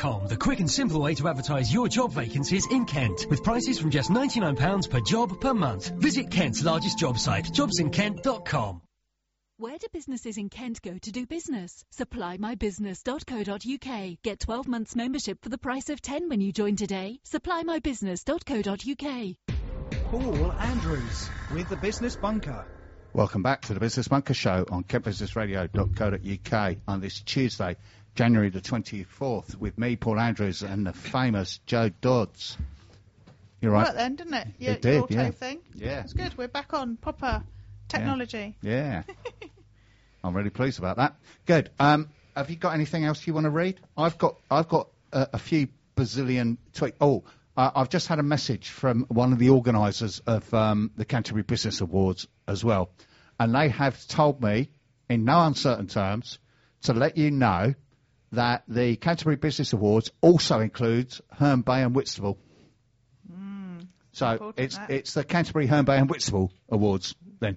Canterburyjobs.com, the quick and simple way to advertise your job vacancies in Kent, with prices from just £99 per job per month. Visit Kent's largest job site, jobsinkent.com. Where do businesses in Kent go to do business? SupplyMyBusiness.co.uk. Get 12 months membership for the price of 10 when you join today. SupplyMyBusiness.co.uk. Paul Andrews with the Business Bunker. Welcome back to the Business Bunker Show on kentbusinessradio.co.uk on this Tuesday, January the 24th, with me, Paul Andrews, and the famous Joe Dodds. You're right. Well then, didn't it? It did, auto yeah. thing. Yeah. It's good. We're back on proper technology. Yeah. I'm really pleased about that. Good. Have you got anything else you want to read? I've got a few bazillion tweets. Oh, I've just had a message from one of the organisers of the Canterbury Business Awards as well, and they have told me in no uncertain terms to let you know that the Canterbury Business Awards also includes Herne Bay and Whitstable. So it's the Canterbury, Herne Bay and Whitstable Awards then.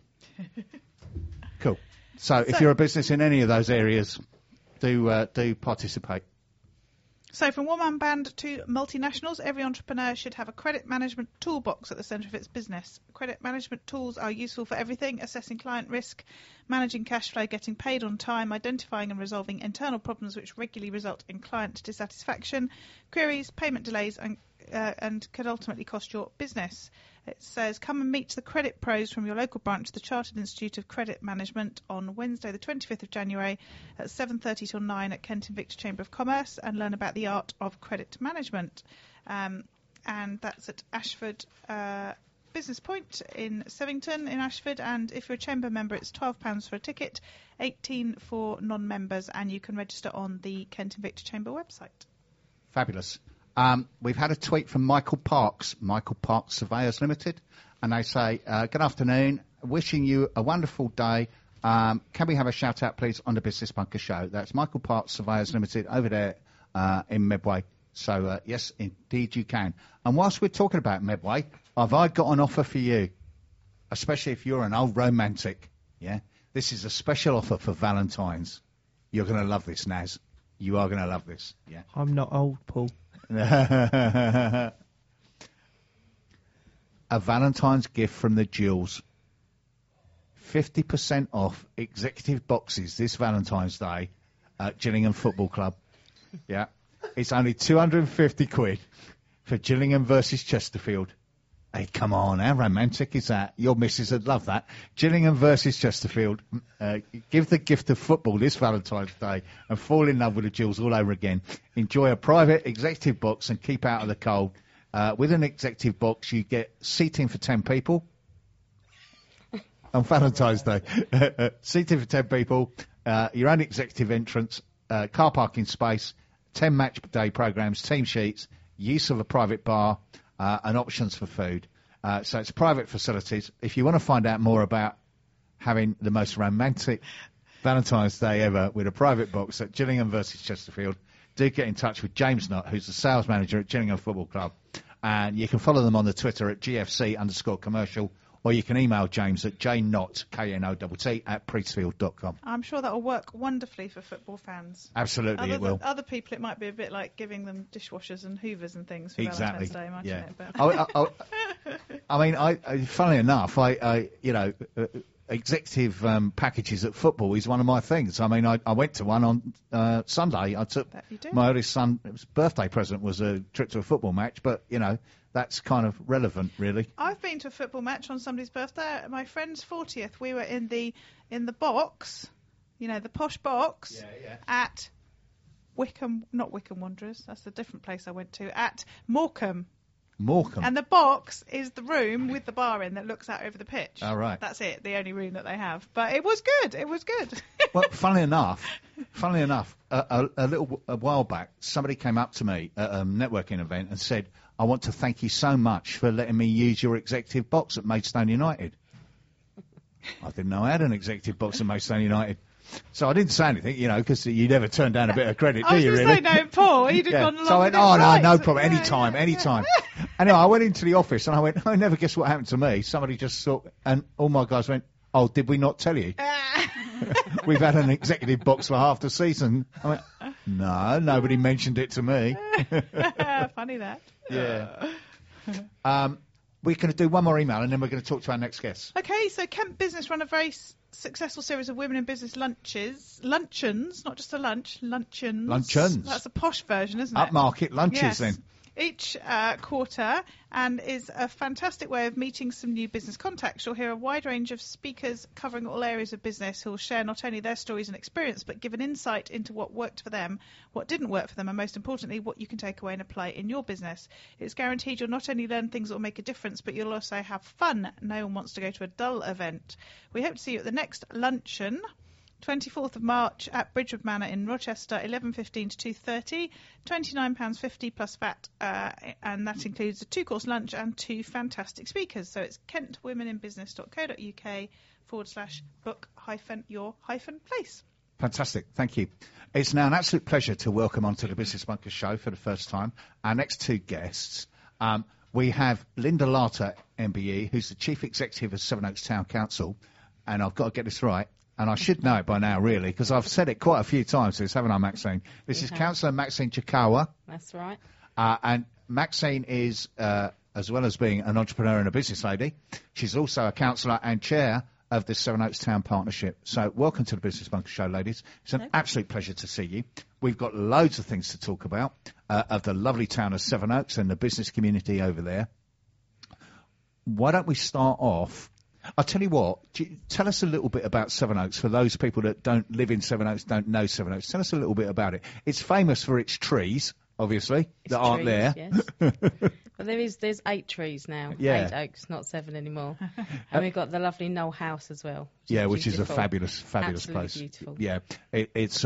Cool. So if you're a business in any of those areas, do participate. So from one-man band to multinationals, every entrepreneur should have a credit management toolbox at the centre of its business. Credit management tools are useful for everything: assessing client risk, managing cash flow, getting paid on time, identifying and resolving internal problems which regularly result in client dissatisfaction, queries, payment delays, and could ultimately cost your business. It says, come and meet the credit pros from your local branch, the Chartered Institute of Credit Management, on Wednesday the 25th of January at 7:30 till 9 at Kent Invicta Chamber of Commerce, and learn about the art of credit management. And that's at Ashford Business Point in Sevington in Ashford. And if you're a chamber member, it's £12 for a ticket, $18 for non-members, and you can register on the Kent Invicta Chamber website. Fabulous. We've had a tweet from Michael Parks Surveyors Limited, and they say, good afternoon, wishing you a wonderful day. Can we have a shout out, please, on the Business Bunker Show? That's Michael Parks Surveyors Limited over there in Medway. So, yes, indeed you can. And whilst we're talking about Medway, have I got an offer for you, especially if you're an old romantic, yeah? This is a special offer for Valentine's. You're going to love this, Naz. You are going to love this, yeah? I'm not old, Paul. A Valentine's gift from the Jewels. 50% off executive boxes this Valentine's Day at Gillingham Football Club. Yeah. It's only 250 quid for Gillingham versus Chesterfield. Hey, come on, how romantic is that? Your missus would love that. Gillingham versus Chesterfield. Give the gift of football this Valentine's Day and fall in love with the Jewels all over again. Enjoy a private executive box and keep out of the cold. With an executive box, you get seating for 10 people on Valentine's Day. Seating for 10 people, your own executive entrance, car parking space, 10 match day programmes, team sheets, use of a private bar, and options for food. So it's private facilities. If you want to find out more about having the most romantic Valentine's Day ever with a private box at Gillingham versus Chesterfield, do get in touch with James Knott, who's the sales manager at Gillingham Football Club. And you can follow them on the Twitter at GFC_commercial, or you can email James at jnott, KNOTT, at priestfield.com. I'm sure that will work wonderfully for football fans. Absolutely, it will. Other people, it might be a bit like giving them dishwashers and hoovers and things for Exactly. Valentine's Day, Yeah. it? But I mean, funnily enough, executive packages at football is one of my things. I mean, I went to one on Sunday. I took my eldest son's birthday present was a trip to a football match, but, that's kind of relevant, really. I've been to a football match on somebody's birthday. My friend's 40th. We were in the box, the posh box, at not Wickham Wanderers. That's a different place I went to. At Morecambe. Morecambe. And the box is the room with the bar in that looks out over the pitch. Oh, right. That's it. The only room that they have. But it was good. It was good. Well, funnily enough, a while back, somebody came up to me at a networking event and said, I want to thank you so much for letting me use your executive box at Maidstone United. I didn't know I had an executive box at Maidstone United. So I didn't say anything, because you never turn down a bit of credit, do you, really? I was going to say, no, Paul, you'd have gone along So I went, with it, right. no problem, anytime. Anyway, I went into the office and I went, I never guess what happened to me. Somebody just saw, and all my guys went, did we not tell you? We've had an executive box for half the season. I went, No, nobody mentioned it to me. Funny that. Yeah. We're going to do one more email and then we're going to talk to our next guest. Okay, so Kent Business run a very successful series of women in business luncheons, not just a lunch, luncheons. Luncheons. That's a posh version, isn't it? Upmarket lunches Yes. then. Each quarter, and is a fantastic way of meeting some new business contacts. You'll hear a wide range of speakers covering all areas of business who will share not only their stories and experience, but give an insight into what worked for them, what didn't work for them, and most importantly, what you can take away and apply in your business. It's guaranteed you'll not only learn things that will make a difference, but you'll also have fun. No one wants to go to a dull event. We hope to see you at the next luncheon, 24th of March at Bridgewood Manor in Rochester, 11:15 to 2:30, £29.50 plus VAT, and that includes a 2-course lunch and 2 fantastic speakers. So it's kentwomeninbusiness.co.uk/book-your-place. Fantastic. Thank you. It's now an absolute pleasure to welcome onto the Business Bunker Show for the first time our next 2 guests. We have Linda Larter, MBE, who's the Chief Executive of Sevenoaks Town Council, and I've got to get this right, and I should know it by now, really, because I've said it quite a few times, haven't I, Maxine? This is Councillor Maxine Chikawa. That's right. And Maxine is, as well as being an entrepreneur and a business lady, she's also a councillor and chair of the Sevenoaks Town Partnership. So welcome to the Business Bunker Show, ladies. It's an absolute pleasure to see you. We've got loads of things to talk about of the lovely town of Sevenoaks and the business community over there. Why don't we start off? I'll tell you what, tell us a little bit about Sevenoaks for those people that don't live in Sevenoaks, don't know Sevenoaks. Tell us a little bit about it. It's famous for its trees, obviously, It's that aren't trees, there. Yes. Well, there's 8 trees now. Yeah. 8 oaks, not 7 anymore. And we've got the lovely Knoll House as well. Which is a beautiful. fabulous Absolutely place. Beautiful. Yeah, it's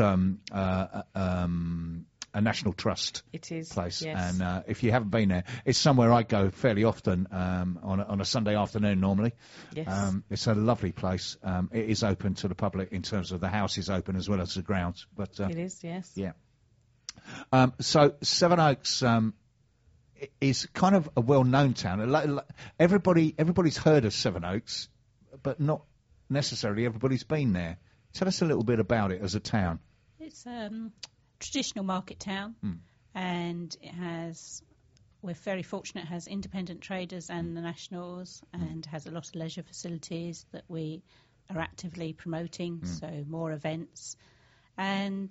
a National Trust It is, place, yes. and if you haven't been there, it's somewhere I go fairly often on a Sunday afternoon normally. Yes. It's a lovely place. It is open to the public in terms of the house is open as well as the grounds. But It is, yes. yeah. So Sevenoaks is kind of a well-known town. Everybody's heard of Sevenoaks, but not necessarily everybody's been there. Tell us a little bit about it as a town. It's traditional market town, and we're very fortunate, it has independent traders and the nationals, and has a lot of leisure facilities that we are actively promoting, so more events, and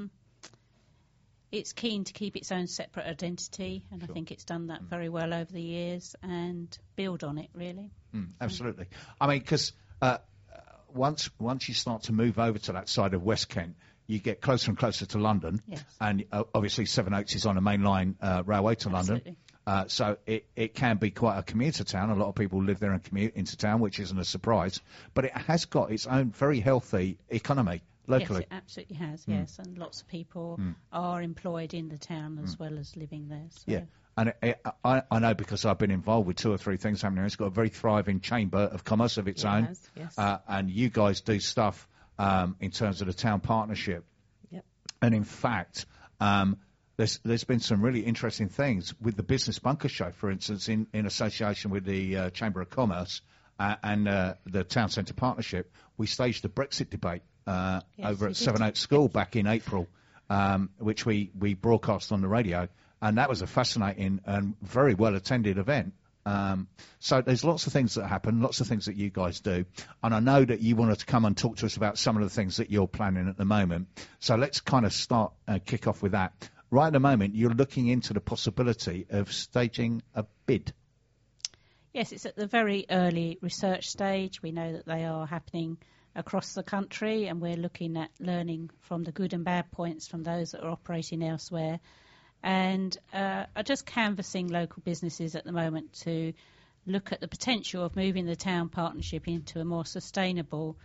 it's keen to keep its own separate identity, and I think it's done that very well over the years and build on it, really. Absolutely. I mean, because once you start to move over to that side of West Kent, you get closer and closer to London. Yes. And obviously Sevenoaks is on a main line railway to Absolutely. London. So it can be quite a commuter town. A lot of people live there and commute into town, which isn't a surprise. But it has got its own very healthy economy locally. Yes, it absolutely has, yes, and lots of people are employed in the town as well as living there. So. Yeah. And I know because I've been involved with 2 or 3 things happening. It's got a very thriving chamber of commerce of its It own. has, yes. And you guys do stuff in terms of the town partnership. Yep. And in fact, there's been some really interesting things with the Business Bunker Show, for instance, in association with the Chamber of Commerce and the Town Centre Partnership. We staged a Brexit debate over we at did. Sevenoaks School back in April, which we broadcast on the radio. And that was a fascinating and very well-attended event. So there's lots of things that happen, lots of things that you guys do. And I know that you wanted to come and talk to us about some of the things that you're planning at the moment. So let's kind of start kick off with that. Right at the moment, you're looking into the possibility of staging a bid. Yes, it's at the very early research stage. We know that they are happening across the country, and we're looking at learning from the good and bad points from those that are operating elsewhere, and are just canvassing local businesses at the moment to look at the potential of moving the town partnership into a more sustainable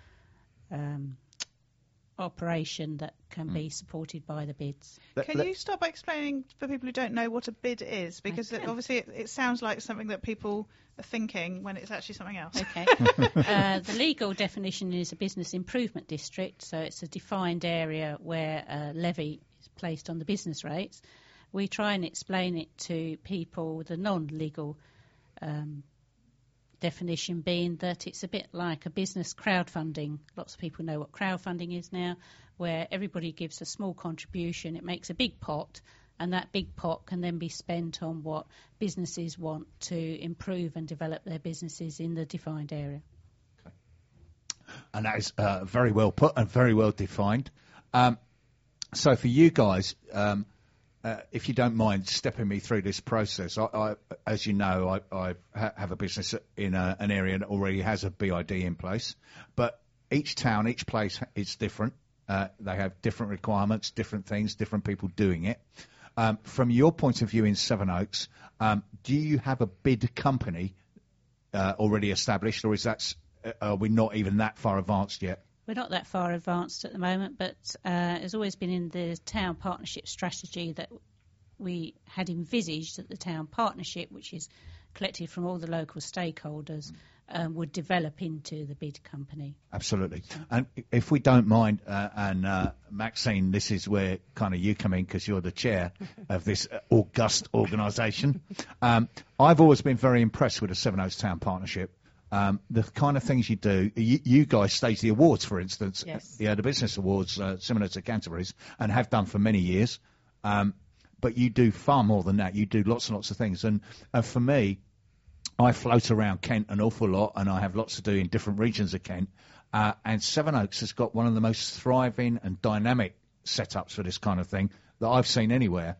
operation that can be supported by the bids. Can you start by explaining for people who don't know what a bid is? Because obviously it sounds like something that people are thinking when it's actually something else. Okay. The legal definition is a business improvement district, so it's a defined area where a levy is placed on the business rates. We try and explain it to people, the non-legal definition being that it's a bit like a business crowdfunding. Lots of people know what crowdfunding is now, where everybody gives a small contribution. It makes a big pot, and that big pot can then be spent on what businesses want to improve and develop their businesses in the defined area. And that is very well put and very well defined. So for you guys, if you don't mind stepping me through this process, I as you know, I have a business in an area that already has a BID in place, but each town, each place is different. They have different requirements, different things, different people doing it. From your point of view in Sevenoaks, do you have a bid company already established, or are we not even that far advanced yet? We're not that far advanced at the moment, but it's always been in the town partnership strategy that we had envisaged that the town partnership, which is collected from all the local stakeholders, would develop into the bid company. Absolutely. And if we don't mind, Maxine, this is where kind of you come in because you're the chair of this august organisation. I've always been very impressed with the Sevenoaks Town Partnership. The kind of things you do, you guys stage the awards, for instance. Yes. Yeah, the business awards, similar to Canterbury's, and have done for many years. But you do far more than that. You do lots and lots of things. And for me, I float around Kent an awful lot, and I have lots to do in different regions of Kent. And Sevenoaks has got one of the most thriving and dynamic setups for this kind of thing that I've seen anywhere.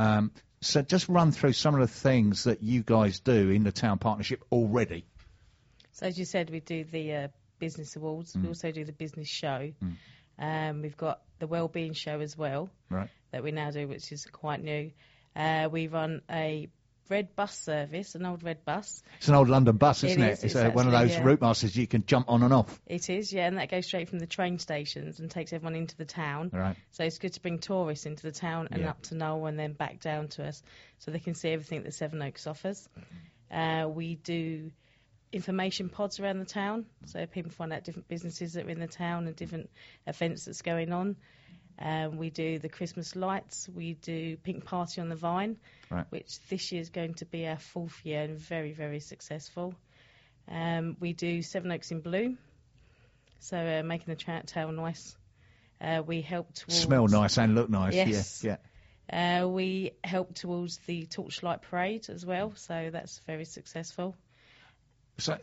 So just run through some of the things that you guys do in the town partnership already. So as you said, we do the business awards. We also do the business show. We've got the wellbeing show as well, Right. that we now do, which is quite new. We run a red bus service, an old red bus. It's an old London bus, isn't it? Is, It's it's one of actually, those yeah. route masters you can jump on and off. It is, yeah, and that goes straight from the train stations and takes everyone into the town. Right. So it's good to bring tourists into the town and Yeah. up to Knoll and then back down to us so they can see everything that Sevenoaks offers. We do information pods around the town, so people find out different businesses that are in the town and different events that's going on. We do the Christmas lights. We do Pink Party on the Vine, Right. which this year is going to be our 4th year and very, very successful. We do Sevenoaks in Bloom, so making the town nice. We help towards... Smell nice and look nice. Yes. Yeah. We help towards the Torchlight Parade as well, so that's very successful. So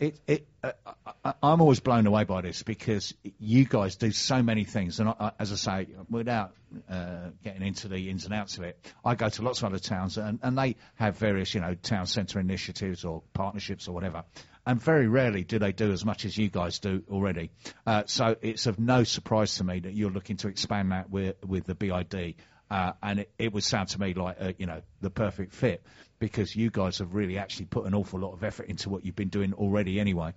I'm always blown away by this because you guys do so many things, and as I say, without getting into the ins and outs of it, I go to lots of other towns, and they have various, town centre initiatives or partnerships or whatever, and very rarely do they do as much as you guys do already. So it's of no surprise to me that you're looking to expand that with the BID. And it would sound to me like, the perfect fit because you guys have really actually put an awful lot of effort into what you've been doing already anyway,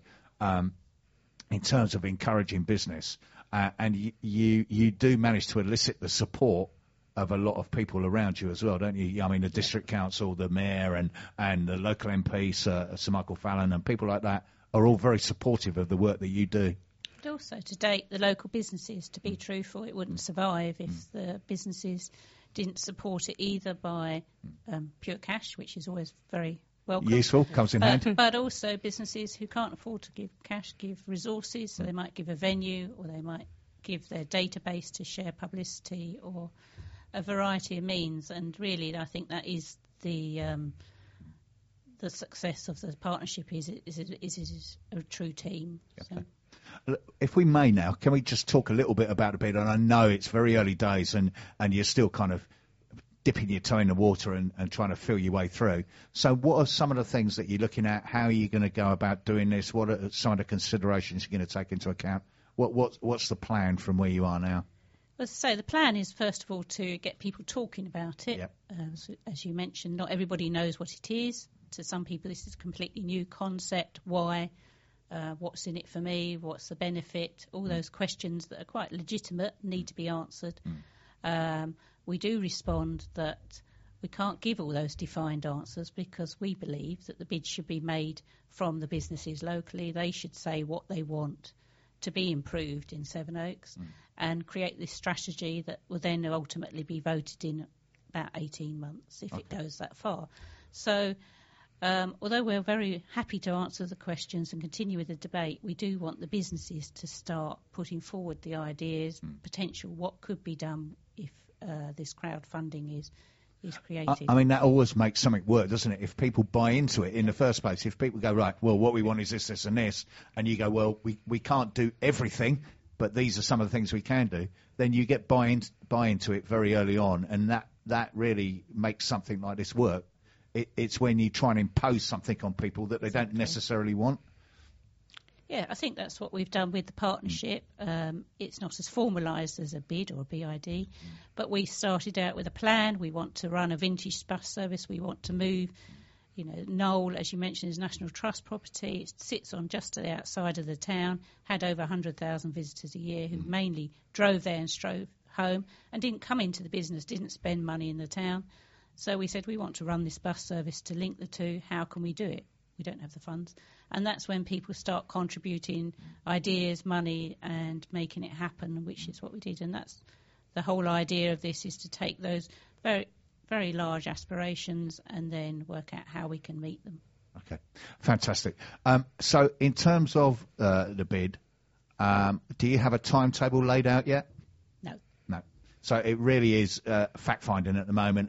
in terms of encouraging business. And you do manage to elicit the support of a lot of people around you as well, don't you? I mean, the district council, the mayor and the local MP, Sir Michael Fallon, and people like that are all very supportive of the work that you do. But also, to date, the local businesses, to be truthful, it wouldn't survive if the businesses didn't support it either by pure cash, which is always very welcome. Useful, comes in hand. But also businesses who can't afford to give cash, give resources, so they might give a venue or they might give their database to share publicity or a variety of means. And really, I think that is the success of the partnership is a true team. So. If we may now, can we just talk a little bit about the bid? And I know it's very early days and you're still kind of dipping your toe in the water and trying to feel your way through. So what are some of the things that you're looking at? How are you going to go about doing this? What are some of the considerations you're going to take into account? What's the plan from where you are now? Well, so the plan is, first of all, to get people talking about it. Yep. So, as you mentioned, not everybody knows what it is. To some people, this is a completely new concept. Why? What's in it for me? What's the benefit? All those questions that are quite legitimate need to be answered. We do respond that we can't give all those defined answers because we believe that the bid should be made from the businesses locally. They should say what they want to be improved in Sevenoaks and create this strategy that will then ultimately be voted in about 18 months if it goes that far. So Although we're very happy to answer the questions and continue with the debate, we do want the businesses to start putting forward the ideas, potential what could be done if this crowdfunding is created. I mean, that always makes something work, doesn't it? If people buy into it in the first place, if people go, right, well, what we want is this, this and this, and you go, well, we can't do everything, but these are some of the things we can do, then you get buy into it very early on, and that really makes something like this work. It's when you try and impose something on people that they don't necessarily want. Yeah, I think that's what we've done with the partnership. It's not as formalised as a bid or a BID, but we started out with a plan. We want to run a vintage bus service. We want to move, Knoll, as you mentioned, is National Trust property. It sits on just to the outside of the town, had over 100,000 visitors a year who mainly drove there and strove home and didn't come into the business, didn't spend money in the town. So we said we want to run this bus service to link the two. How can we do it? We don't have the funds. And that's when people start contributing ideas, money, and making it happen, which is what we did. And that's the whole idea of this, is to take those very, very large aspirations and then work out how we can meet them. Okay, fantastic. So in terms of the bid, do you have a timetable laid out yet? No. No. So it really is fact-finding at the moment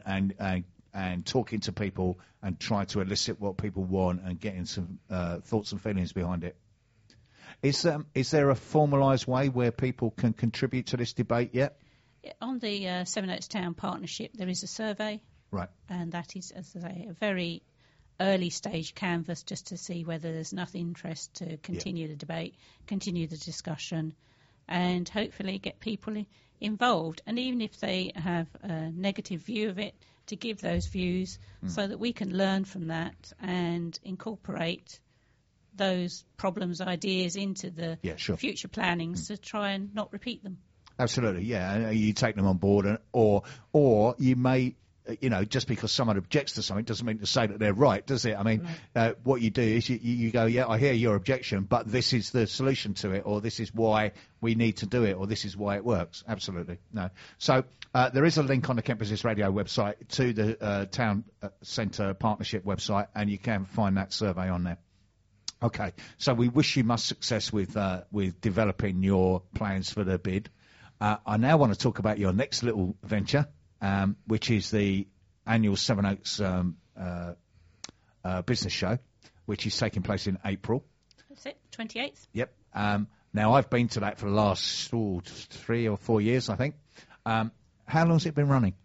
and talking to people and trying to elicit what people want and getting some thoughts and feelings behind it. Is there a formalised way where people can contribute to this debate yet? Yeah, on the Sevenoaks Town Partnership, there is a survey. Right. And that is, as I say, a very early stage canvas just to see whether there's enough interest to continue the debate, continue the discussion, and hopefully get people involved. And even if they have a negative view of it, to give those views so that we can learn from that and incorporate those problems, ideas into the future plannings to try and not repeat them. Absolutely, yeah. You take them on board, or you may, just because someone objects to something doesn't mean to say that they're right, does it? I mean, what you do is you go, yeah, I hear your objection, but this is the solution to it, or this is why we need to do it, or this is why it works. Absolutely, no. So there is a link on the Kent Business Radio website to the Town Centre Partnership website, and you can find that survey on there. Okay, so we wish you much success with developing your plans for the bid. I now want to talk about your next little venture, which is the annual Sevenoaks business show, which is taking place in April. That's it, 28th. Yep. Now, I've been to that for the last 3 or 4 years, I think. How long has it been running?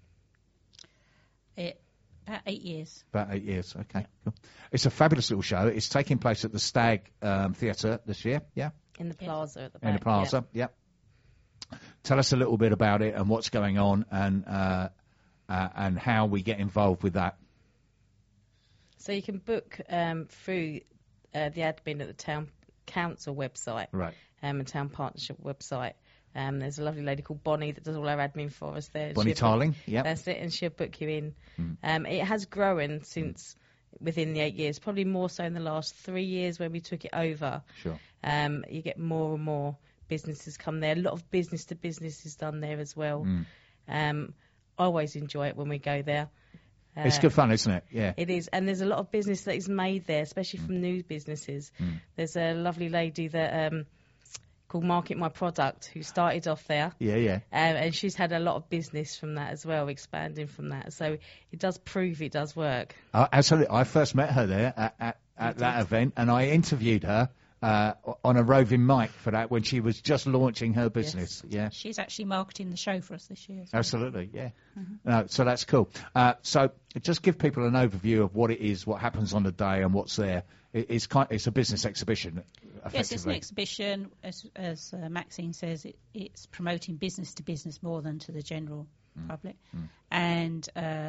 About 8 years. About 8 years, okay. Cool. It's a fabulous little show. It's taking place at the Stag Theatre this year, yeah? In the plaza at the back. In the plaza, yeah. Tell us a little bit about it and what's going on and how we get involved with that. So you can book through the admin at the Town Council website, right? And Town Partnership website. There's a lovely lady called Bonnie that does all our admin for us there. Bonnie Tarling, yeah. That's it, and she'll book you in. It has grown since within the 8 years, probably more so in the last 3 years when we took it over. Sure. You get more and more businesses come there. A lot of business to business is done there as well. I always enjoy it when we go there. It's good fun, isn't it? Yeah. It is, and there's a lot of business that is made there, especially from new businesses. There's a lovely lady that called Market My Product who started off there. Yeah. And she's had a lot of business from that as well, expanding from that. So it does prove it does work. Absolutely. I first met her there at that event, and I interviewed her on a roving mic for that when she was just launching her business. Yes. Yeah, she's actually marketing the show for us this year. Absolutely, yeah. No, so that's cool. So just give people an overview of what it is, what happens on the day, and what's there. It's a business exhibition. Yes, it's an exhibition. As Maxine says, it's promoting business to business more than to the general public, and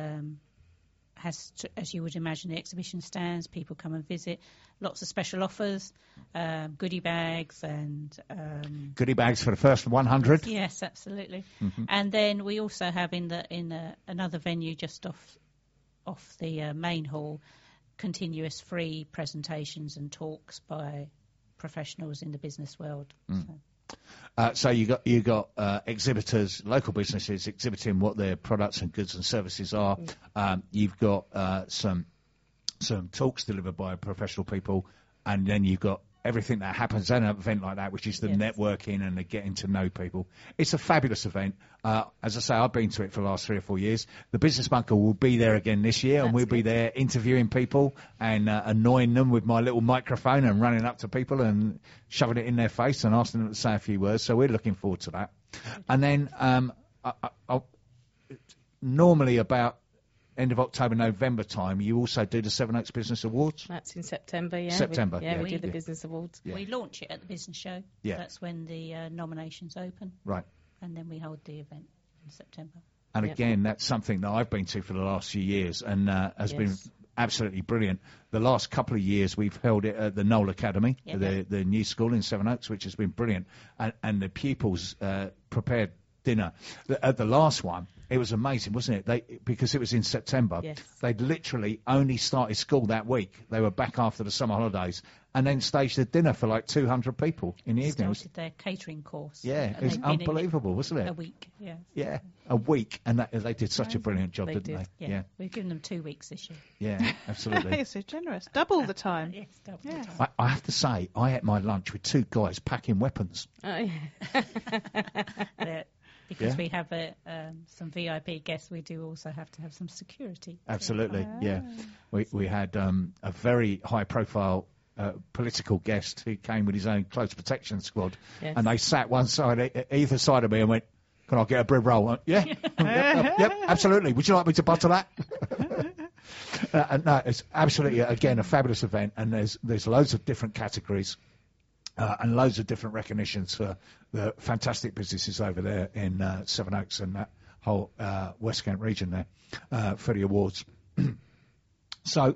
as you would imagine, the exhibition stands, people come and visit, lots of special offers, goodie bags and... goodie bags for the first 100? Yes, absolutely. And then we also have in another venue just off the main hall, continuous free presentations and talks by professionals in the business world. So you got exhibitors, local businesses exhibiting what their products and goods and services are. You've got some some talks delivered by professional people, and then you've got everything that happens at an event like that, which is the networking and the getting to know people. It's a fabulous event. As I say, I've been to it for the last 3 or 4 years. The Business Bunker will be there again this year, and we'll be there interviewing people and annoying them with my little microphone and running up to people and shoving it in their face and asking them to say a few words. So we're looking forward to that. And then I'll normally about end of October, November time, you also do the Sevenoaks Business Awards? That's in September, yeah. September, we do the Business Awards. Yeah. We launch it at the Business Show. Yeah. That's when the nominations open. Right. And then we hold the event in September. And again, that's something that I've been to for the last few years and has been absolutely brilliant. The last couple of years, we've held it at the Knoll Academy, the new school in Sevenoaks, which has been brilliant. And the pupils prepared dinner. At the last one, it was amazing, wasn't it? Because it was in September. Yes. They'd literally only started school that week. They were back after the summer holidays and then staged a dinner for like 200 people in the evening. Started their catering course. Yeah, it was unbelievable, wasn't it? A week, yeah. Yeah, a week. And they did such a brilliant job, didn't they? Yeah. We've given them 2 weeks this year. Yeah, absolutely. You're so generous. Double the time. Yes, double the time. I have to say, I ate my lunch with 2 guys packing weapons. Oh, yeah. Because we have some VIP guests, we do also have to have some security. Absolutely, yeah. We had a very high-profile political guest who came with his own close protection squad, and they sat one side, either side of me, and went, "Can I get a bread roll?" Yeah, yep, absolutely. Would you like me to butter that? No, it's absolutely again a fabulous event, and there's loads of different categories. And loads of different recognitions for the fantastic businesses over there in Sevenoaks and that whole West Kent region there for the awards. So,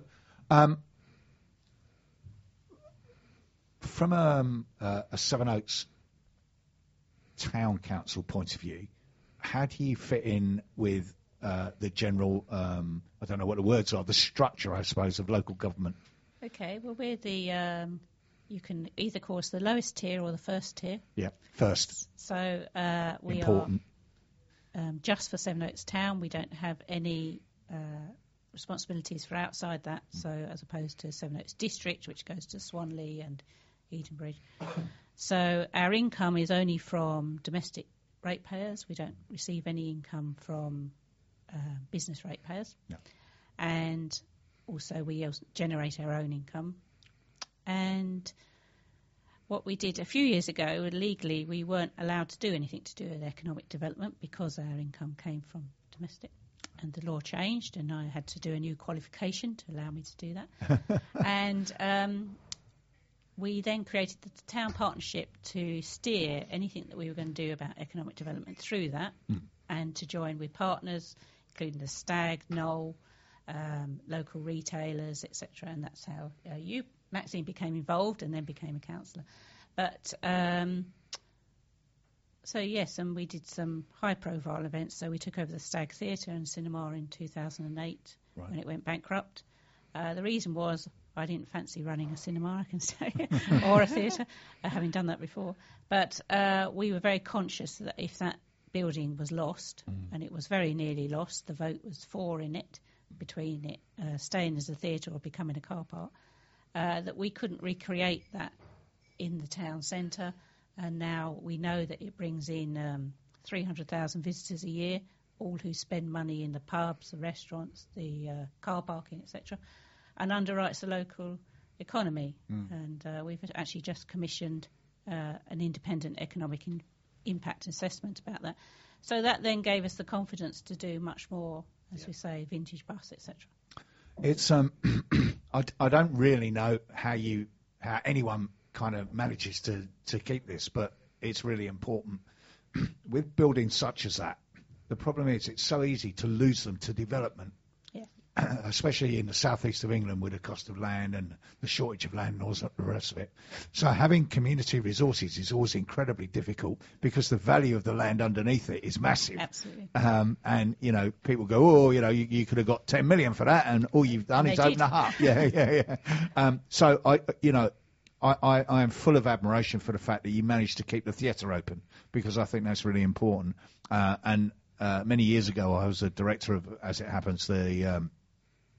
from a Sevenoaks town council point of view, how do you fit in with the general, I don't know what the words are, the structure, I suppose, of local government? Okay, well, we're the... you can either call us the lowest tier or the first tier. Yeah, first. So we Important. are just for Sevenoaks Town. We don't have any responsibilities for outside that. So as opposed to Sevenoaks District, which goes to Swanley and Edenbridge. So our income is only from domestic ratepayers. We don't receive any income from business ratepayers. No. And also we generate our own income. And what we did a few years ago, legally, we weren't allowed to do anything to do with economic development because our income came from domestic. And the law changed, and I had to do a new qualification to allow me to do that. And we then created the town partnership to steer anything that we were going to do about economic development through that, and to join with partners, including the Stag, Knoll, local retailers, etc. And that's how Maxine became involved and then became a councillor. But so yes, and we did some high-profile events. So we took over the Stag Theatre and Cinema in 2008 when it went bankrupt. The reason was I didn't fancy running a cinema, I can say, or a theatre, having done that before. But we were very conscious that if that building was lost, and it was very nearly lost, the vote was 4 in it, between it staying as a theatre or becoming a car park, that we couldn't recreate that in the town centre. And now we know that it brings in 300,000 visitors a year, all who spend money in the pubs, the restaurants, the car parking, etc., and underwrites the local economy. And we've actually just commissioned an independent economic impact assessment about that. So that then gave us the confidence to do much more, as we say, vintage bus, etc. It's I don't really know how anyone kind of manages to keep this, but it's really important. With buildings such as that, the problem is it's so easy to lose them to development, especially in the southeast of England with the cost of land and the shortage of land and all the rest of it. So having community resources is always incredibly difficult because the value of the land underneath it is massive. Absolutely. And, you know, people go, you could have got 10 million for that and all you've done is open a hut. So, I am full of admiration for the fact that you managed to keep the theatre open because I think that's really important. Many years ago, I was a director of, as it happens, the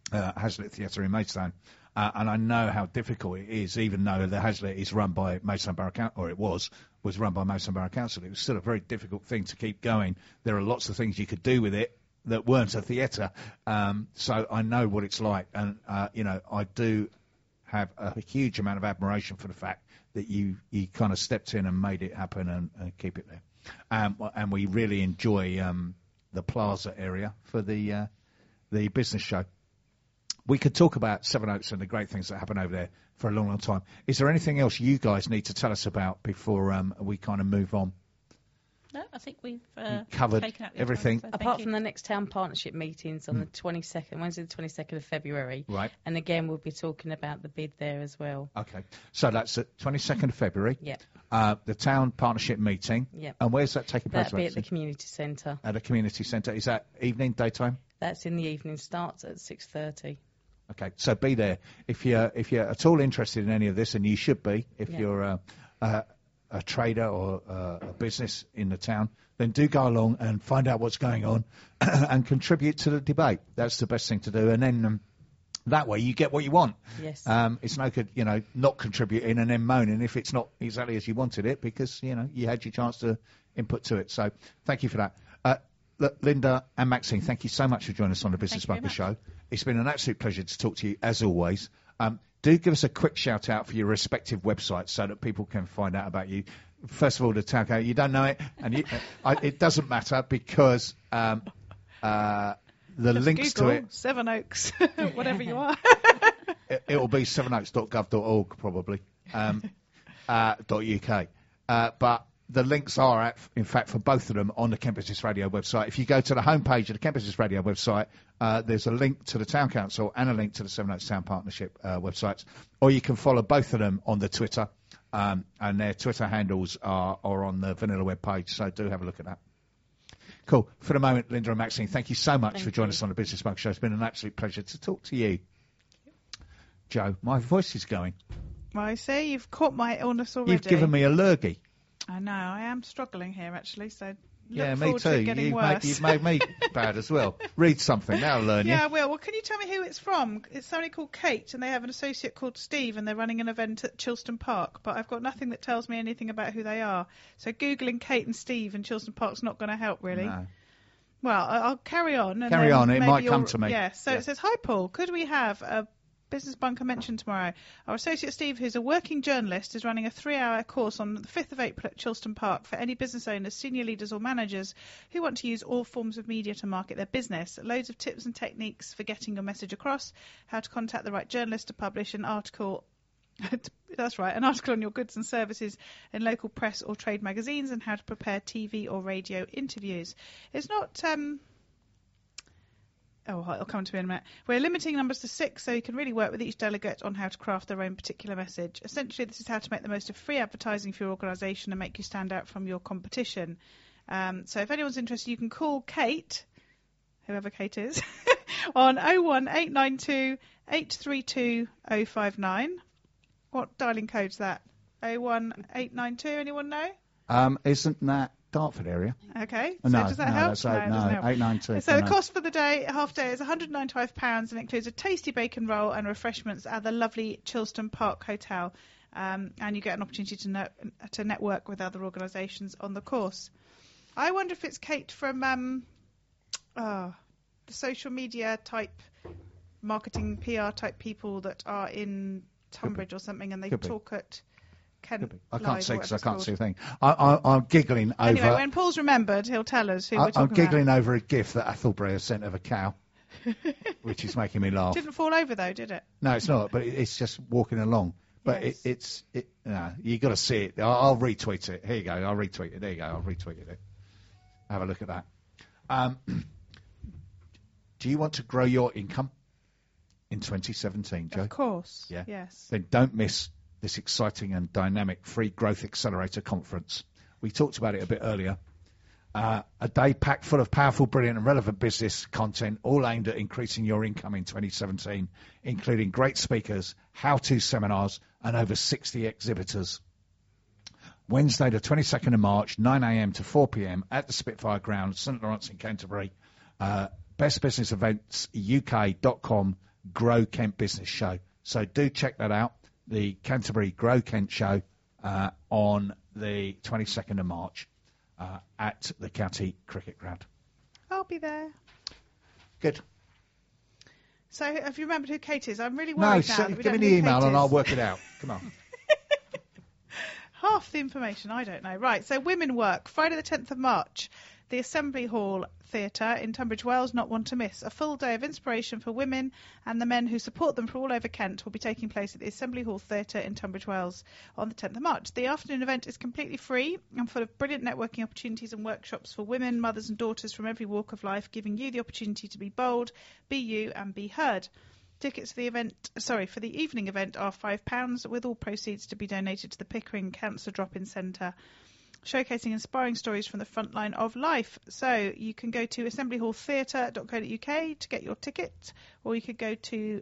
Hazlitt Theatre in Maidstone. And I know how difficult it is, even though the Hazlitt is run by Maidstone Borough Council, or it was run by Maidstone Borough Council. It was still a very difficult thing to keep going. There are lots of things you could do with it that weren't a theatre. So I know what it's like. And, I do have a huge amount of admiration for the fact that you kind of stepped in and made it happen and keep it there. And we really enjoy the Plaza area for the business show. We could talk about Sevenoaks and the great things that happen over there for a long, long time. Is there anything else you guys need to tell us about before we kind of move on? No, I think we've covered taken up the everything. time, so Apart thank from you. the next town partnership meetings on the 22nd, Wednesday the 22nd of February. Right. And again, we'll be talking about the bid there as well. Okay. So that's the 22nd of February. Yep. The town partnership meeting. Yep. And where's that taking place? That'll be at the community centre. At a community centre. Is that evening, daytime? That's in the evening, starts at 6:30. Okay, so be there. If you're at all interested in any of this, and you should be, if Yeah. you're a trader or a business in the town, then do go along and find out what's going on and contribute to the debate. That's the best thing to do. And then that way you get what you want. Yes. It's no good, not contributing and then moaning if it's not exactly as you wanted it, because, you had your chance to input to it. So thank you for that. Look, Linda and Maxine, thank you so much for joining us on the Business Thank you Bunker very Show. It's been an absolute pleasure to talk to you, as always. Do give us a quick shout out for your respective websites so that people can find out about you. First of all, the Talco, you don't know it, and it doesn't matter because the Just links Google to it, Sevenoaks, whatever you are. it will be sevenoaks.gov.org probably, .uk. But the links are, in fact, for both of them on the Kent Business Radio website. If you go to the homepage of the Kent Business Radio website, there's a link to the Town Council and a link to the Sevenoaks Town Partnership websites. Or you can follow both of them on the Twitter, and their Twitter handles are on the Vanilla web page, so do have a look at that. Cool. For the moment, Linda and Maxine, thank you so much for joining us on the Business Bunker Show. It's been an absolute pleasure to talk to you. Joe, my voice is going. Well, I say you've caught my illness already. You've given me a lurgy. I know, I am struggling here actually, so Yeah, look me forward to too. it getting worse. You've made me bad as well. Read something, that'll learn you. Yeah, I will. Well, can you tell me who it's from? It's somebody called Kate, and they have an associate called Steve, and they're running an event at Chilston Park, but I've got nothing that tells me anything about who they are. So Googling Kate and Steve in Chilston Park's not going to help, really. No. Well, I'll carry on. And Carry then on, it maybe might come you'll- to me. Yeah, so Yeah. it says, "Hi Paul, could we have a Business Bunker mention tomorrow? Our associate Steve, who's a working journalist, is running a 3-hour course on the 5th of April at Chilston Park for any business owners, senior leaders or managers who want to use all forms of media to market their business. Loads of tips and techniques for getting your message across, how to contact the right journalist to publish an article." That's right, an article on your goods and services in local press or trade magazines, and how to prepare TV or radio interviews. It's not... Oh, it'll come to me in a minute. We're limiting numbers to 6, so you can really work with each delegate on how to craft their own particular message. Essentially, this is how to make the most of free advertising for your organisation and make you stand out from your competition. So if anyone's interested, you can call Kate, whoever Kate is, on 01892 832 059. What dialing code's that? 01892, anyone know? Isn't that Dartford area? Okay, No, so does that no, help? that's No, it doesn't help. 892. So the no. cost for the day, half day, is £195 and includes a tasty bacon roll and refreshments at the lovely Chilston Park Hotel. And you get an opportunity to network with other organisations on the course. I wonder if it's Kate from the social media type, marketing PR type people that are in Tunbridge or something, and they Could be. talk at Kent I can't Live see or because I whatever can't it's see a called. thing. I'm giggling Anyway, over. when Paul's remembered, he'll tell us who we're I'm talking giggling about. over a GIF that Athelbury has sent of a cow, which is making me laugh. Didn't fall over though, did it? No, it's not. But it's just walking along. But Yes. no, you got to see it. I'll retweet it. Here you go. I'll retweet it. There you go. I'll retweet it. Have a look at that. Do you want to grow your income in 2017, Joe? Of course. Yeah. Yes. Then don't miss this exciting and dynamic Free Growth Accelerator Conference. We talked about it a bit earlier. A day packed full of powerful, brilliant and relevant business content, all aimed at increasing your income in 2017, including great speakers, how-to seminars and over 60 exhibitors. Wednesday the 22nd of March, 9 a.m. to 4 p.m. at the Spitfire Ground, St Lawrence in Canterbury. bestbusinesseventsuk.com. Grow Kent Business Show. So do check that out, the Canterbury Grow Kent Show on the 22nd of March at the County Cricket Ground. I'll be there. Good. So have you remembered who Kate is? I'm really worried now. Give me the email and I'll work it out. Come on. Half the information I don't know. Right, so Women Work, Friday the 10th of March, the Assembly Hall Theatre in Tunbridge Wells, not one to miss. A full day of inspiration for women and the men who support them from all over Kent will be taking place at the Assembly Hall Theatre in Tunbridge Wells on the 10th of March. The afternoon event is completely free and full of brilliant networking opportunities and workshops for women, mothers and daughters from every walk of life, giving you the opportunity to be bold, be you and be heard. Tickets for the evening event are £5, with all proceeds to be donated to the Pickering Cancer Drop-In Centre, showcasing inspiring stories from the front line of life. So you can go to assemblyhalltheatre.co.uk to get your ticket, or you could go to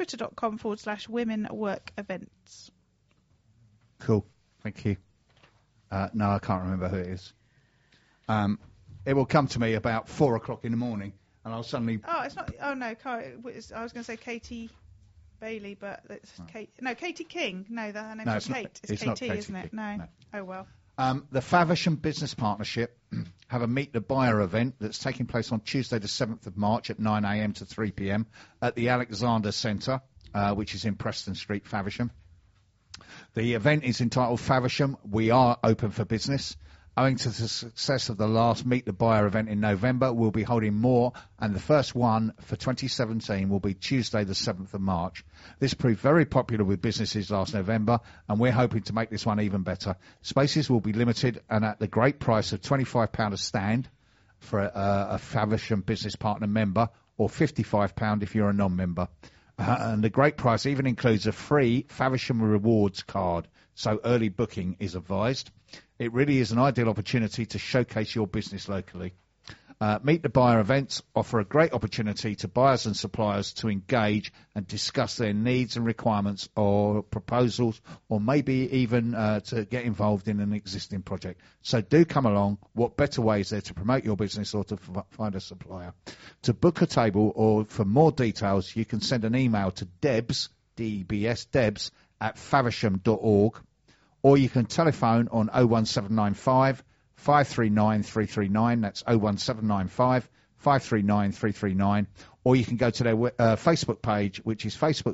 twitter.com/womenworkevents. Cool. Thank you. No, I can't remember who it is. It will come to me about 4 o'clock in the morning. And I'll suddenly... Oh, it's not... Oh, no. I was going to say Katie Bailey, but it's Kate... No, Katie King. No, her name's it's Kate. Not, it's not Katie, Katie, isn't it? King. No. No. Oh, well. The Faversham Business Partnership have a Meet the Buyer event that's taking place on Tuesday the 7th of March at 9 a.m. to 3 p.m. at the Alexander Centre, which is in Preston Street, Faversham. The event is entitled Faversham, We Are Open for Business. Owing to the success of the last Meet the Buyer event in November, we'll be holding more, and the first one for 2017 will be Tuesday the 7th of March. This proved very popular with businesses last November, and we're hoping to make this one even better. Spaces will be limited and at the great price of £25 a stand for a Faversham Business Partner member, or £55 if you're a non-member. And the great price even includes a free Faversham Rewards card, so early booking is advised. It really is an ideal opportunity to showcase your business locally. Meet the Buyer events offer a great opportunity to buyers and suppliers to engage and discuss their needs and requirements or proposals, or maybe even to get involved in an existing project. So do come along. What better way is there to promote your business or to find a supplier? To book a table or for more details, you can send an email to Debs, D-E-B-S, Debs, at faversham.org. Or you can telephone on 01795 539 339. That's 01795 539 339. Or you can go to their Facebook page, which is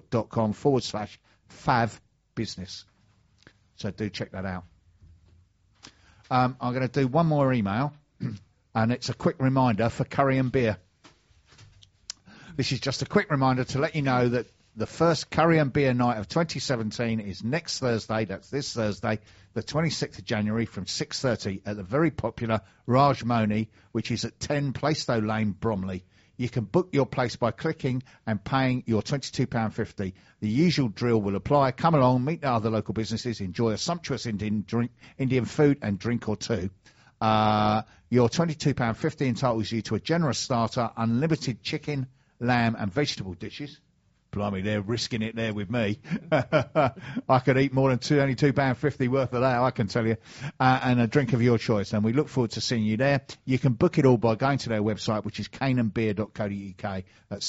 facebook.com/favbusiness. So do check that out. I'm going to do one more email, and it's a quick reminder for curry and beer. This is just a quick reminder to let you know that the first Curry and Beer Night of 2017 is next Thursday. That's this Thursday, the 26th of January, from 6:30 at the very popular Raj Moni, which is at 10 Plaistow Lane, Bromley. You can book your place by clicking and paying your £22.50. The usual drill will apply. Come along, meet the other local businesses, enjoy a sumptuous Indian food and drink or two. Your £22.50 entitles you to a generous starter, unlimited chicken, lamb and vegetable dishes. Blimey, they're risking it there with me. I could eat more than only £2.50 worth of that, I can tell you. And a drink of your choice. And we look forward to seeing you there. You can book it all by going to their website, which is caneandbeer.co.uk. That's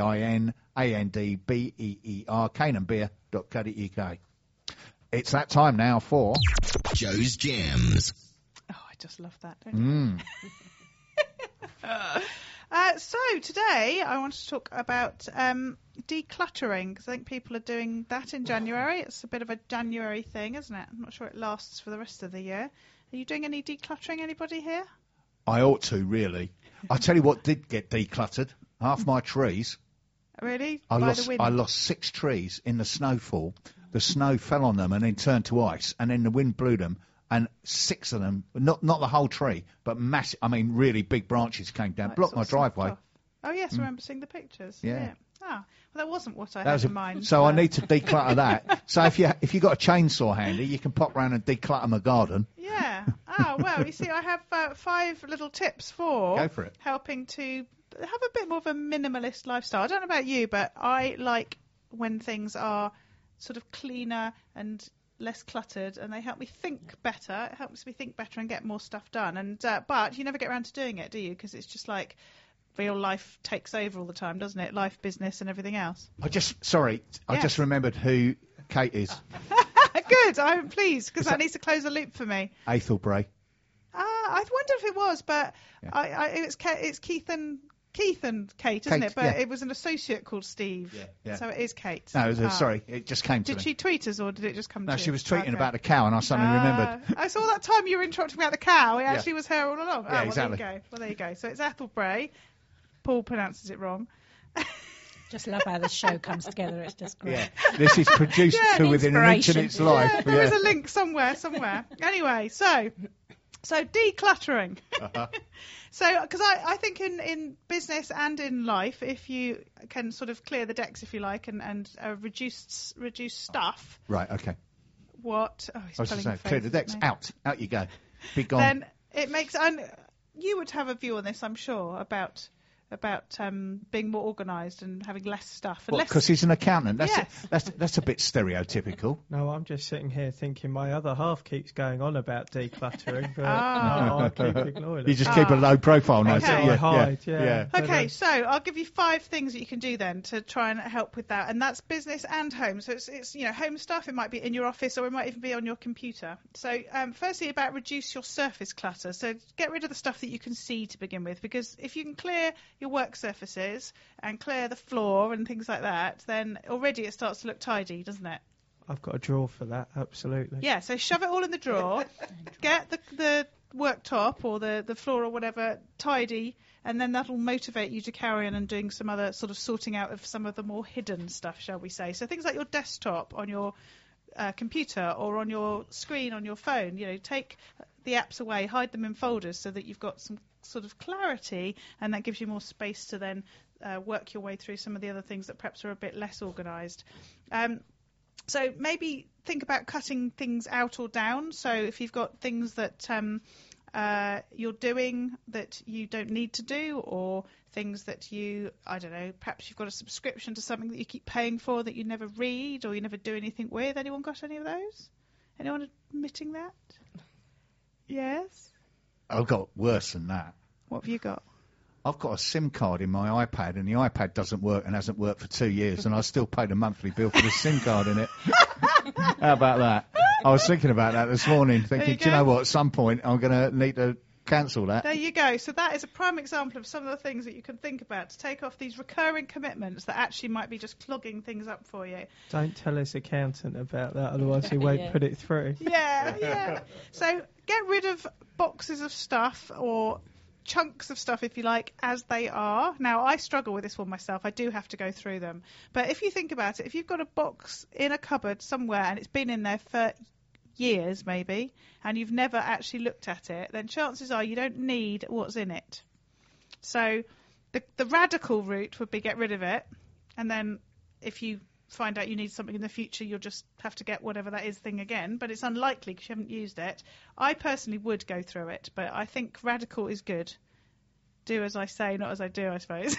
CAINANDBEER, caneandbeer.co.uk. It's that time now for Joe's Gems. Oh, I just love that, don't you? So today I want to talk about decluttering, because I think people are doing that in January. It's a bit of a January thing, isn't it? I'm not sure it lasts for the rest of the year. Are you doing any decluttering, anybody here? I ought to, really. I'll tell you what did get decluttered. Half my trees. Really? I By the wind? lost 6 trees in the snowfall. The snow fell on them and then turned to ice, and then the wind blew them. And 6 of them, not the whole tree, but massive, really big branches came down, Like blocked sort my of snapped driveway. off. Oh, yes, I remember seeing the pictures. Yeah. Ah, well, that wasn't what I That had was in mind. so I need to declutter that. So if you got a chainsaw handy, you can pop round and declutter my garden. Yeah. Oh, well, you see, I have 5 little tips for Go for it. helping to have a bit more of a minimalist lifestyle. I don't know about you, but I like when things are sort of cleaner and less cluttered, and they help me think better. It helps me think better and get more stuff done. And but you never get around to doing it, do you? Because it's just like real life takes over all the time, doesn't it? Life, business, and everything else. I just remembered who Kate is. Good, I'm pleased, because that needs to close the loop for me. Athel Bray. I wonder if it was, but Yeah. it's Keith and Kate, isn't it? But it was an associate called Steve. Yeah. So it is Kate. No, sorry, it just came to me. Did she tweet us, or did it just come to No, you? she was tweeting Okay. about the cow, and I suddenly remembered. I saw that time you were interrupting about the cow. It actually was her all along. Yeah, oh, exactly. Well, there you go. So it's Athel Bray. Paul pronounces it wrong. Just love how the show comes together. It's just great. Yeah, this is produced to within an inch of its life. Yeah, there is a link somewhere. Anyway, so decluttering. So, because I think in business and in life, if you can sort of clear the decks, if you like, and reduce stuff. Right. Okay. What? Oh, he's I was pulling just saying, your face, clear the decks. isn't he? Out you go. Be gone. Then it makes. And you would have a view on this, I'm sure, about being more organised and having less stuff. And less. Because he's an accountant. Yes. That's a bit stereotypical. No, I'm just sitting here thinking my other half keeps going on about decluttering, but no, I keep ignoring it. You just keep a low profile now. Okay. don't you? I hide, yeah. But, Okay, so I'll give you 5 things that you can do then to try and help with that, and that's business and home. So it's home stuff. It might be in your office, or it might even be on your computer. So firstly, about reduce your surface clutter. So get rid of the stuff that you can see to begin with, because if you can clear your work surfaces and clear the floor and things like that, then already it starts to look tidy, doesn't it? I've got a drawer for that, absolutely. Yeah, so shove it all in the drawer, get the worktop or the floor or whatever tidy, and then that'll motivate you to carry on and doing some other sort of sorting out of some of the more hidden stuff, shall we say. So things like your desktop on your computer or on your screen on your phone, take the apps away, hide them in folders so that you've got some sort of clarity, and that gives you more space to then work your way through some of the other things that perhaps are a bit less organised. So maybe think about cutting things out or down. So if you've got things that you're doing that you don't need to do, or things that perhaps you've got a subscription to something that you keep paying for that you never read or you never do anything with. Anyone got any of those? Anyone admitting that? Yes? I've got worse than that. What have you got? I've got a SIM card in my iPad, and the iPad doesn't work and hasn't worked for 2 years, and I still paid a monthly bill for the SIM card in it. How about that? I was thinking about that this morning, thinking, do you know what, at some point I'm going to need to cancel that. There you go. So that is a prime example of some of the things that you can think about to take off these recurring commitments that actually might be just clogging things up for you. Don't tell his accountant about that, otherwise he won't put it through. Yeah. So get rid of boxes of stuff, or chunks of stuff, if you like, as they are. Now, I struggle with this one myself. I do have to go through them. But if you think about it, if you've got a box in a cupboard somewhere and it's been in there for years maybe, and you've never actually looked at it, then chances are you don't need what's in it. So the radical route would be get rid of it, and then if you find out you need something in the future, you'll just have to get whatever that is thing again, but it's unlikely because you haven't used it. I personally would go through it, but I think radical is good. Do as I say, not as I do, I suppose.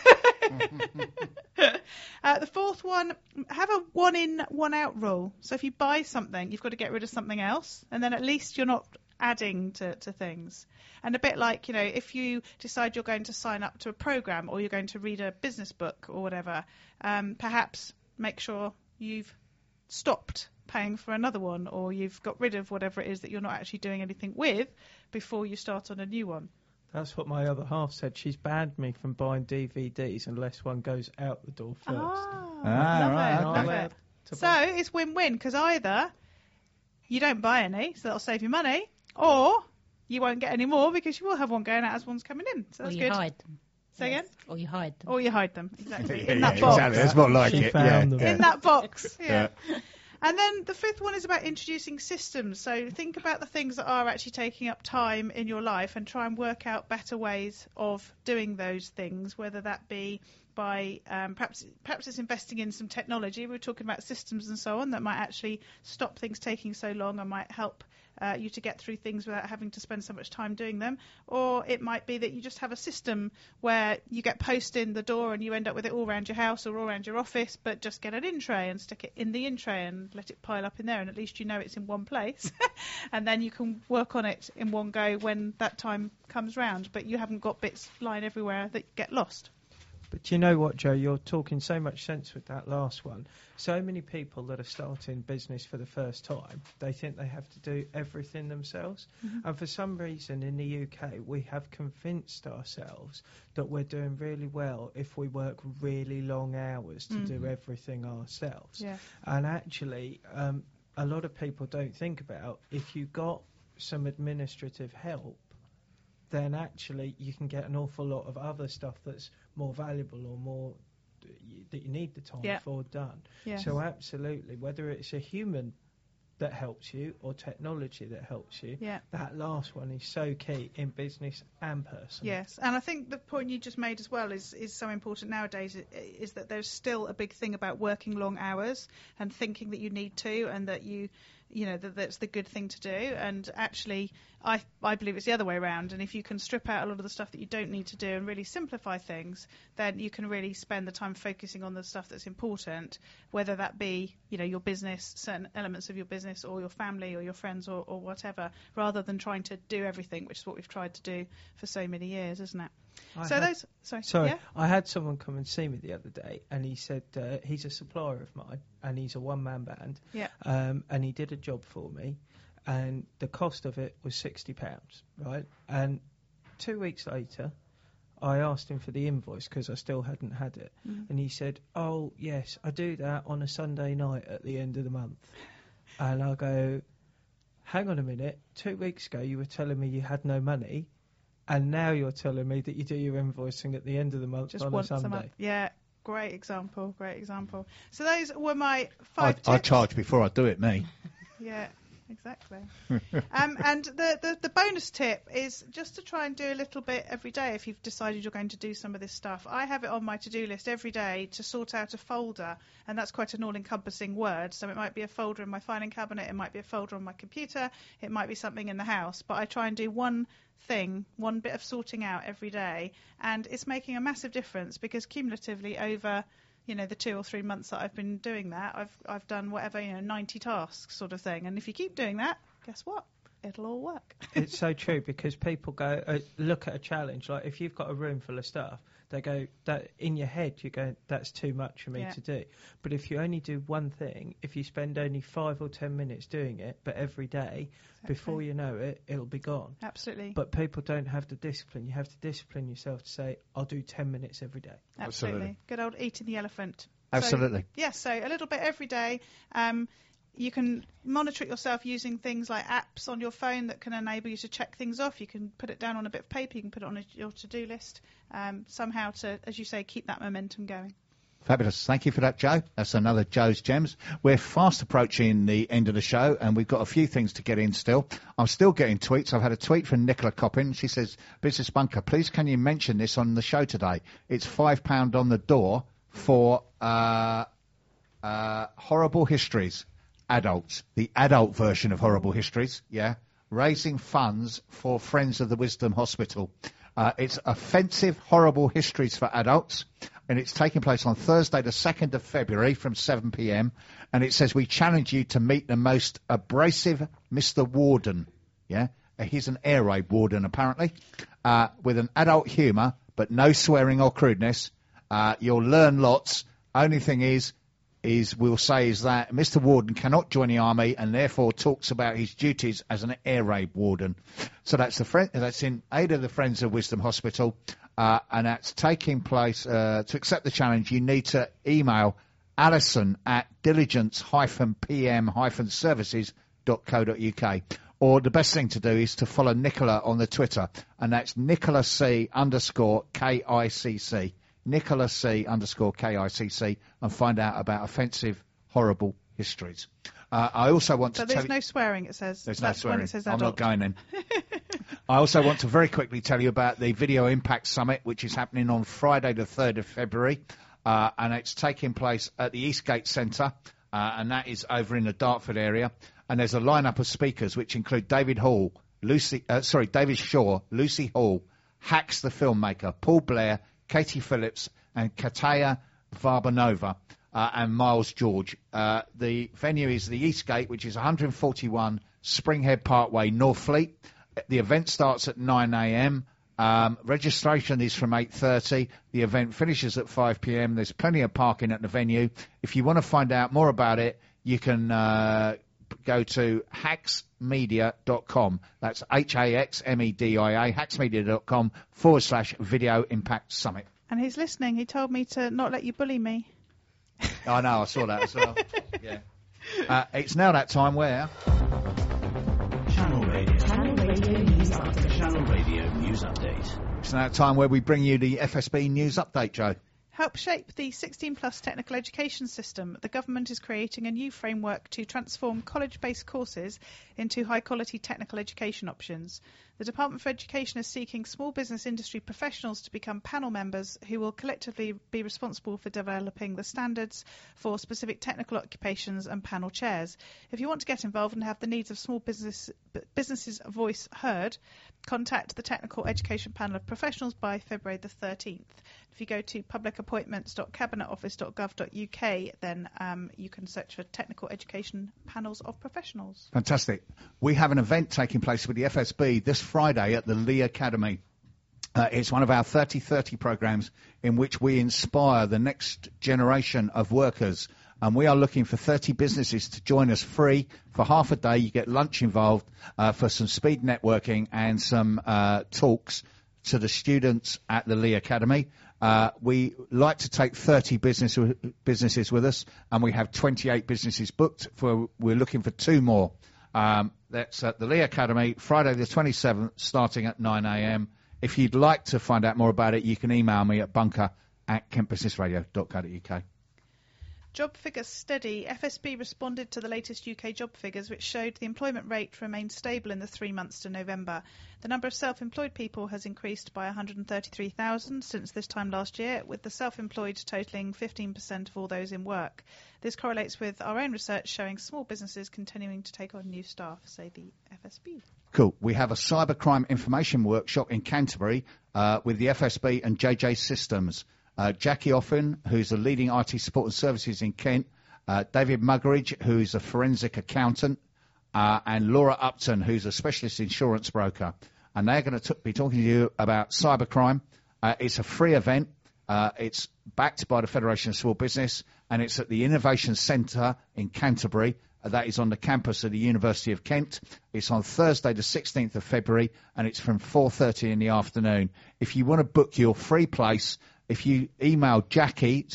The fourth one, have a one in, one out rule. So if you buy something, you've got to get rid of something else, and then at least you're not adding to things. And a bit like, if you decide you're going to sign up to a program, or you're going to read a business book or whatever, perhaps make sure you've stopped paying for another one, or you've got rid of whatever it is that you're not actually doing anything with before you start on a new one. That's what my other half said. She's banned me from buying DVDs unless one goes out the door first. Love it. So it's win-win, because either you don't buy any, so that'll save you money, or you won't get any more because you will have one going out as one's coming in. So that's or you good. hide them. Say again? Or you hide them. Or you hide them, exactly. In Yeah, that box. exactly. That's more like She it. found them. In that box, yeah. Yeah. And then the fifth one is about introducing systems. So think about the things that are actually taking up time in your life and try and work out better ways of doing those things, whether that be by perhaps it's investing in some technology. We're talking about systems and so on that might actually stop things taking so long and might help you to get through things without having to spend so much time doing them. Or it might be that you just have a system where you get post in the door and you end up with it all around your house or all around your office, but just get an in tray and stick it in the in tray and let it pile up in there, and at least you know it's in one place. And then you can work on it in one go when that time comes round, but you haven't got bits lying everywhere that get lost. But you know what, Joe? You're talking so much sense with that last one. So many people that are starting business for the first time, they think they have to do everything themselves. Mm-hmm. And for some reason in the UK, we have convinced ourselves that we're doing really well if we work really long hours to do everything ourselves. Yeah. And actually, a lot of people don't think about if you got some administrative help, then actually you can get an awful lot of other stuff that's more valuable or more that you need the time for done. Yeah. So absolutely, whether it's a human that helps you or technology that helps you, that last one is so key in business and personal. Yes, and I think the point you just made as well is so important nowadays, is that there's still a big thing about working long hours and thinking that you need to, and that you know, that's the good thing to do. And actually, I believe it's the other way around. And if you can strip out a lot of the stuff that you don't need to do and really simplify things, then you can really spend the time focusing on the stuff that's important, whether that be, you know, your business, certain elements of your business, or your family or your friends or whatever, rather than trying to do everything, which is what we've tried to do for so many years, isn't it? I had someone come and see me the other day, and he said he's a supplier of mine, and he's a one-man band, and he did a job for me, and the cost of it was £60, right? And 2 weeks later, I asked him for the invoice because I still hadn't had it, and he said, "Oh yes, I do that on a Sunday night at the end of the month." And I go, "Hang on a minute, 2 weeks ago you were telling me you had no money, and now you're telling me that you do your invoicing at the end of the month just on once a Sunday." A month. Yeah, great example. So those were my 5 tips. I charge before I do it, me. Yeah, exactly. And the bonus tip is just to try and do a little bit every day if you've decided you're going to do some of this stuff. I have it on my to-do list every day to sort out a folder, and that's quite an all-encompassing word. So it might be a folder in my filing cabinet, it might be a folder on my computer, it might be something in the house, but I try and do one thing, one bit of sorting out every day, and it's making a massive difference, because cumulatively over, you know, the 2 or 3 months that I've been doing that, I've done whatever, 90 tasks sort of thing. And if you keep doing that, guess what? It'll all work. It's so true, because people go look at a challenge, like if you've got a room full of stuff, they go, that in your head you go, that's too much for me to do. But if you only do one thing, if you spend only 5 or 10 minutes doing it, but every day, before you know it, it'll be gone. Absolutely. But people don't have the discipline. You have to discipline yourself to say, I'll do 10 minutes every day. Absolutely. Good old eating the elephant. Absolutely. So a little bit every day. You can monitor it yourself using things like apps on your phone that can enable you to check things off. You can put it down on a bit of paper. You can put it on your to-do list, somehow to, as you say, keep that momentum going. Fabulous. Thank you for that, Joe. That's another Joe's Gems. We're fast approaching the end of the show, and we've got a few things to get in still. I'm still getting tweets. I've had a tweet from Nicola Coppin. She says, Business Bunker, please can you mention this on the show today? It's £5 on the door for Horrible Histories. Adults, the adult version of Horrible Histories, raising funds for Friends of the Wisdom Hospital. It's Offensive Horrible Histories for Adults, and it's taking place on Thursday the 2nd of February from 7 p.m, and it says, we challenge you to meet the most abrasive Mr. Warden, he's an air raid warden apparently, with an adult humour, but no swearing or crudeness. You'll learn lots. Only thing is we'll say is that Mr. Warden cannot join the army and therefore talks about his duties as an air raid warden. So that's that's in aid of the Friends of Wisdom Hospital, and that's taking place. To accept the challenge, you need to email Alison at diligence-pm-services.co.uk. Or the best thing to do is to follow Nicola on the Twitter, and that's @NicolaC_KICC. NicolaC_KICC, and find out about Offensive Horrible Histories. I also want to tell you... there's no swearing, it says. There's no swearing. When it says I'm adult. not going in. I also want to very quickly tell you about the Video Impact Summit, which is happening on Friday the 3rd of February, and it's taking place at the Eastgate Centre, and that is over in the Dartford area. And there's a lineup of speakers which include David Shaw, Lucy Hall, Hax the filmmaker, Paul Blair, Katie Phillips, and Kataya Varbanova, and Miles George. The venue is the Eastgate, which is 141 Springhead Parkway, Northfleet. The event starts at 9 a.m. Registration is from 8:30. The event finishes at 5 p.m. There's plenty of parking at the venue. If you want to find out more about it, you can go to haxmedia.com. That's HAXMEDIA, haxmedia.com/Video Impact Summit. And he's listening. He told me to not let you bully me. I know, I saw that as well. Yeah. It's now that time where... Channel Radio News Update. Channel Radio News Update. It's now that time where we bring you the FSB News Update, Joe. Help shape the 16-plus technical education system. The government is creating a new framework to transform college-based courses into high-quality technical education options. The Department for Education is seeking small business industry professionals to become panel members who will collectively be responsible for developing the standards for specific technical occupations and panel chairs. If you want to get involved and have the needs of small businesses' voice heard, contact the Technical Education Panel of Professionals by February the 13th. If you go to publicappointments.cabinetoffice.gov.uk, then you can search for Technical Education Panels of Professionals. Fantastic. We have an event taking place with the FSB this Friday at the Lee Academy. It's one of our 30-30 programs in which we inspire the next generation of workers. And we are looking for 30 businesses to join us free for half a day. You get lunch involved for some speed networking and some talks to the students at the Lee Academy. We like to take 30 businesses with us, and we have 28 businesses booked. We're looking for 2 more. That's at the Lee Academy, Friday the 27th, starting at 9 a.m. If you'd like to find out more about it, you can email me at bunker@kentbusinessradio.co.uk. Job figures steady. FSB responded to the latest UK job figures, which showed the employment rate remained stable in the 3 months to November. The number of self-employed people has increased by 133,000 since this time last year, with the self-employed totalling 15% of all those in work. This correlates with our own research showing small businesses continuing to take on new staff, say the FSB. Cool. We have a cybercrime information workshop in Canterbury with the FSB and JJ Systems. Jackie Offen, who's a leading IT support and services in Kent, David Muggeridge, who's a forensic accountant, and Laura Upton, who's a specialist insurance broker. And they're going to be talking to you about cybercrime. It's a free event. It's backed by the Federation of Small Business, and it's at the Innovation Centre in Canterbury. That is on the campus of the University of Kent. It's on Thursday the 16th of February, and it's from 4:30 in the afternoon. If you want to book your free place, if you email Jackie,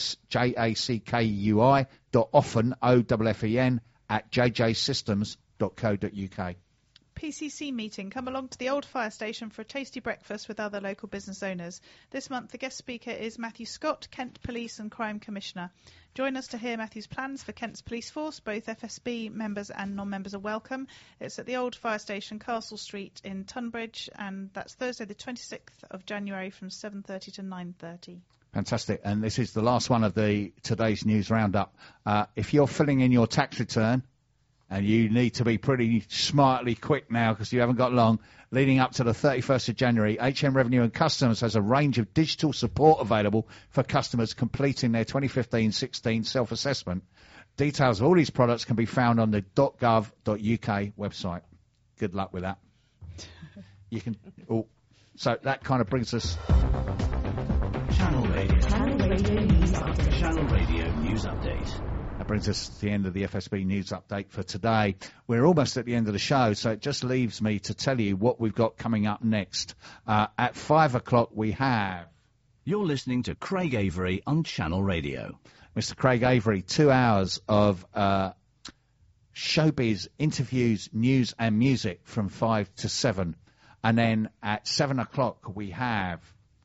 JACKUI, .offen, OFFEN, at jjsystems.co.uk. PCC meeting. Come along to the old fire station for a tasty breakfast with other local business owners. This month, the guest speaker is Matthew Scott, Kent Police and Crime Commissioner. Join us to hear Matthew's plans for Kent's police force. Both FSB members and non-members are welcome. It's at the old fire station, Castle Street in Tunbridge, and that's Thursday the 26th of January from 7:30 to 9:30. Fantastic. And this is the last one of today's news roundup. If you're filling in your tax return, and you need to be pretty smartly quick now because you haven't got long, leading up to the 31st of January, HM Revenue and Customs has a range of digital support available for customers completing their 2015-16 self-assessment. Details of all these products can be found on the .gov.uk website. Good luck with that. You can. So that kind of brings us. Channel Radio News Update. Channel Radio News Update. That brings us to the end of the FSB News Update for today. We're almost at the end of the show, so it just leaves me to tell you what we've got coming up next. At 5 o'clock we have... You're listening to Craig Avery on Channel Radio. Mr. Craig Avery, 2 hours of showbiz, interviews, news and music from 5 to 7. And then at 7 o'clock we have...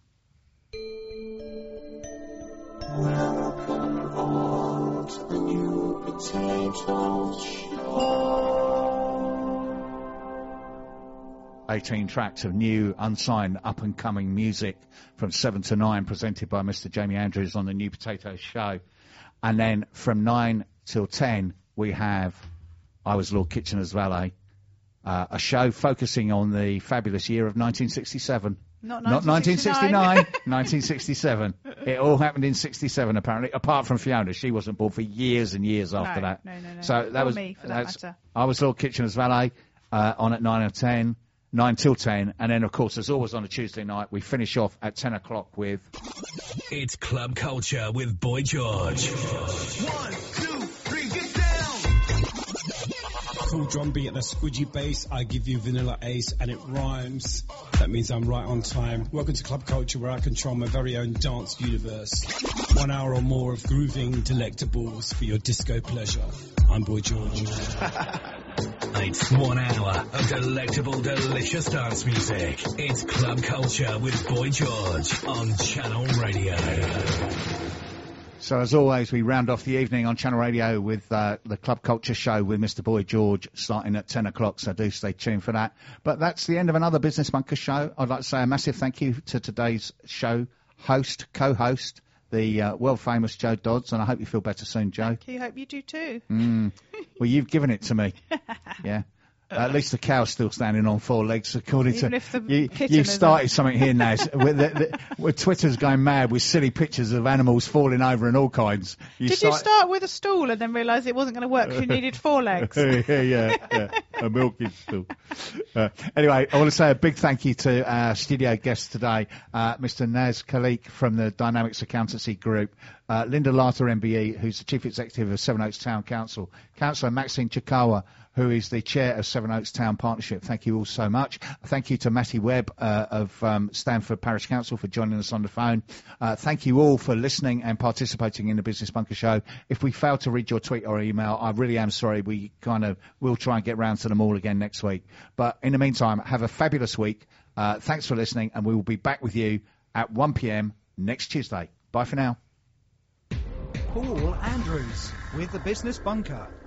Welcome on to the New Potato Show. 18 tracks of new, unsigned, up-and-coming music from 7 to 9, presented by Mr. Jamie Andrews on the New Potato Show. And then from 9 till 10, we have I was Lord Kitchener's valet. A show focusing on the fabulous year of 1967. Not 1969, 1967. It all happened in 67, apparently, apart from Fiona. She wasn't born for years and years after that. No. So that was me, for that matter. I was Lord Kitchener's valet, on at 9 till 10. And then, of course, as always on a Tuesday night, we finish off at 10 o'clock with... It's Club Culture with Boy George. 1, 2, 3, get down! Cool drum beat and a squidgy bass, I give you Vanilla Ace and it rhymes. That means I'm right on time. Welcome to Club Culture, where I control my very own dance universe. 1 hour or more of grooving delectables for your disco pleasure. I'm Boy George. It's 1 hour of delectable, delicious dance music. It's Club Culture with Boy George on Channel Radio. So, as always, we round off the evening on Channel Radio with the Club Culture Show with Mr. Boy George starting at 10 o'clock, so do stay tuned for that. But that's the end of another Business Bunker show. I'd like to say a massive thank you to today's show co-host, the world-famous Joe Dodds, and I hope you feel better soon, Joe. Thank you. Hope you do too. Well, you've given it to me. Yeah. At least the cow's still standing on 4 legs, according Even to if the you've started something here, Naz. with Twitter's going mad with silly pictures of animals falling over and all kinds. Did you start with a stool and then realise it wasn't going to work because you needed 4 legs? yeah, a milking stool. Anyway, I want to say a big thank you to our studio guest today, Mr. Naz Khalik from the Dynamics Accountancy Group, Linda Larter, MBE, who's the Chief Executive of Sevenoaks Town Council, Councillor Maxine Chikawa, who is the Chair of Sevenoaks Town Partnership. Thank you all so much. Thank you to Matty Webb of Stanford Parish Council for joining us on the phone. Thank you all for listening and participating in the Business Bunker Show. If we fail to read your tweet or email, I really am sorry. We'll try and get round to them all again next week. But in the meantime, have a fabulous week. Thanks for listening, and we will be back with you at 1 p.m. next Tuesday. Bye for now. Paul Andrews with the Business Bunker.